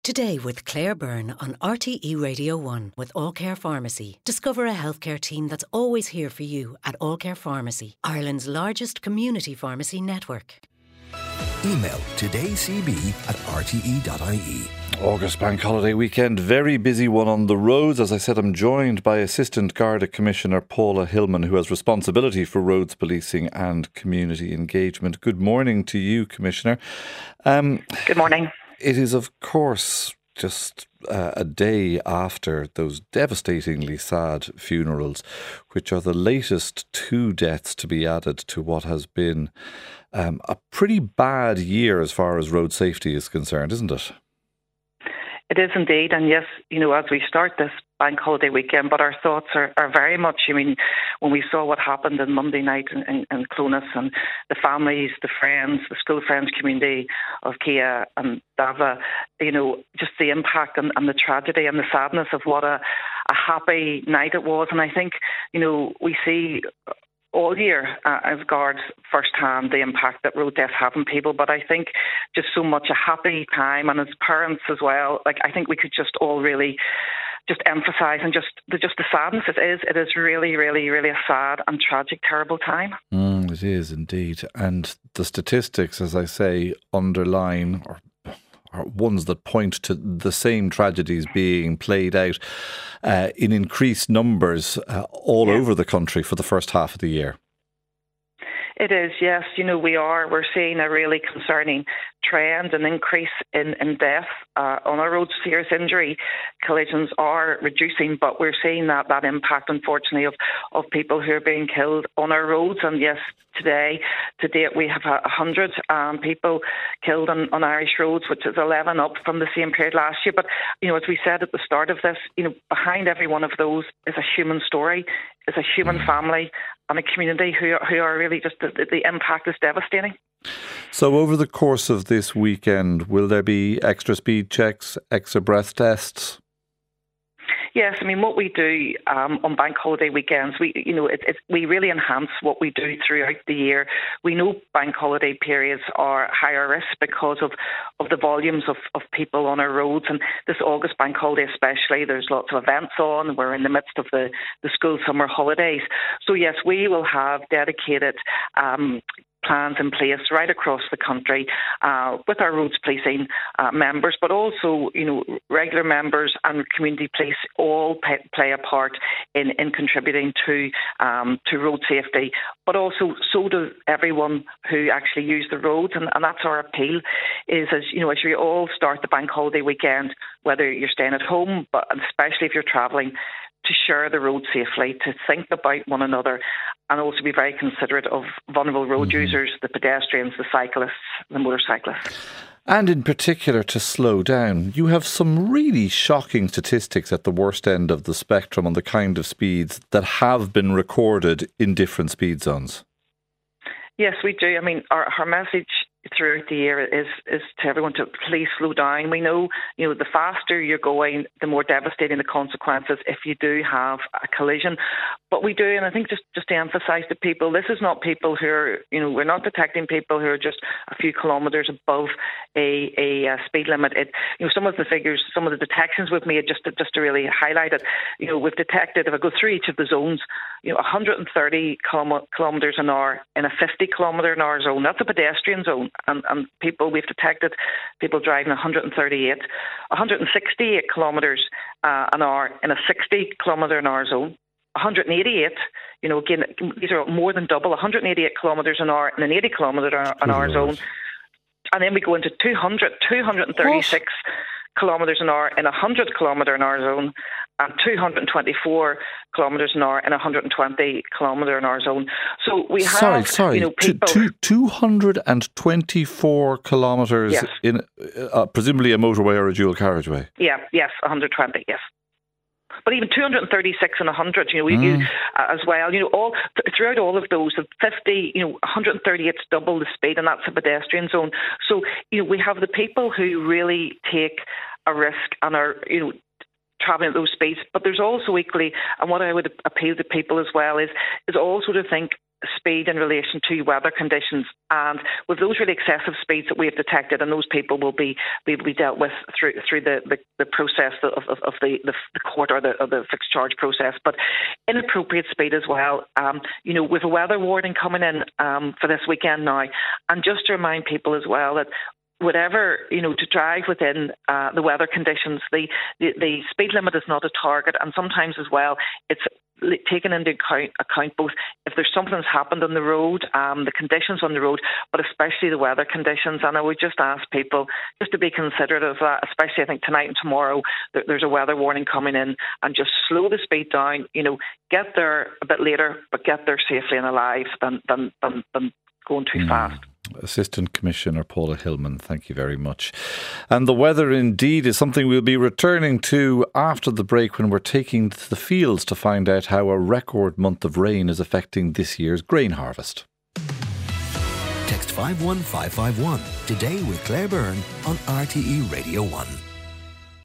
Today with Claire Byrne on RTE Radio 1 with All Care Pharmacy. Discover a healthcare team that's always here for you at All Care Pharmacy, Ireland's largest community pharmacy network. Email todaycb@rte.ie. August Bank Holiday weekend, very busy one on the roads. As I said, I'm joined by Assistant Garda Commissioner Paula Hillman, who has responsibility for roads policing and community engagement. Good morning to you, Commissioner. Good morning. It is, of course, just a day after those devastatingly sad funerals, which are the latest 2 deaths to be added to what has been a pretty bad year as far as road safety is concerned, isn't it? It is indeed. And yes, as we start this bank holiday weekend, but our thoughts are very much, when we saw what happened on Monday night in Clonus, and the families, the friends, the school friends community of Kia and Dava, just the impact and the tragedy and the sadness of what a happy night it was. And I think, we see all year as guards firsthand the impact that road deaths have on people, but I think just so much a happy time, and as parents as well, I think we could just all really just emphasise and just the sadness it is really, really, really a sad and tragic, terrible time. It is indeed, and the statistics, as I say, underline or are ones that point to the same tragedies being played out in increased numbers all over the country for the first half of the year. It is, yes. We're seeing a really concerning trend, an increase in death on our roads. Serious injury collisions are reducing, but we're seeing that impact, unfortunately, of people who are being killed on our roads. And yes, to date, we have 100 people killed on Irish roads, which is 11 up from the same period last year. But, as we said at the start of this, behind every one of those is a human story, is a human family and a community who are really just, the impact is devastating. So over the course of this weekend, will there be extra speed checks, extra breath tests? Yes, what we do on bank holiday weekends, we really enhance what we do throughout the year. We know bank holiday periods are higher risk because of the volumes of people on our roads, and this August bank holiday especially, there's lots of events on. We're in the midst of the school summer holidays. So yes, we will have dedicated plans in place right across the country with our roads policing members, but also, regular members and community police all play a part in contributing to road safety, but also so do everyone who actually use the roads, and that's our appeal, is as we all start the bank holiday weekend, whether you're staying at home, but especially if you're travelling, to share the road safely, to think about one another, and also be very considerate of vulnerable road users, the pedestrians, the cyclists, the motorcyclists. And in particular, to slow down. You have some really shocking statistics at the worst end of the spectrum on the kind of speeds that have been recorded in different speed zones. Yes, we do. Our message throughout the year is to everyone to please slow down. We know, the faster you're going, the more devastating the consequences if you do have a collision. But we do, and I think just to emphasise to people, this is not people who are, we're not detecting people who are just a few kilometres above a speed limit. Some of the figures, some of the detections we've made, just to really highlight it, we've detected, if I go through each of the zones, 130 kilometres an hour in a 50 kilometre an hour zone. That's a pedestrian zone. And we've detected people driving 168 kilometres an hour in a 60 kilometre an hour zone. 188, again, these are more than double, 188 kilometres an hour in an 80 kilometre an hour zone. And then we go into 236 kilometres an hour in a 100 kilometre an hour zone, and 224 kilometres an hour in a 120 kilometre an hour zone. So we have, people... 224 kilometres in presumably a motorway or a dual carriageway? Yeah, yes, 120, yes. But even 236 and 100, as well, throughout all of those, 50, 138 is double the speed, and that's a pedestrian zone. So, we have the people who really take a risk and are, travelling at those speeds. But there's also equally, and what I would appeal to people as well is also to think, speed in relation to weather conditions, and with those really excessive speeds that we have detected, and those people will be dealt with through the process of the court or the fixed charge process. But inappropriate speed as well. With a weather warning coming in for this weekend now, and just to remind people as well that whatever, to drive within the weather conditions, the speed limit is not a target, and sometimes as well it's taken into account both if there's something that's happened on the road, the conditions on the road, but especially the weather conditions. And I would just ask people just to be considerate of that, especially I think tonight and tomorrow there's a weather warning coming in, and just slow the speed down, get there a bit later, but get there safely and alive than going too fast. Assistant Commissioner Paula Hillman, thank you very much. And the weather indeed is something we'll be returning to after the break, when we're taking to the fields to find out how a record month of rain is affecting this year's grain harvest. Text 51551 today with Claire Byrne on RTE Radio 1.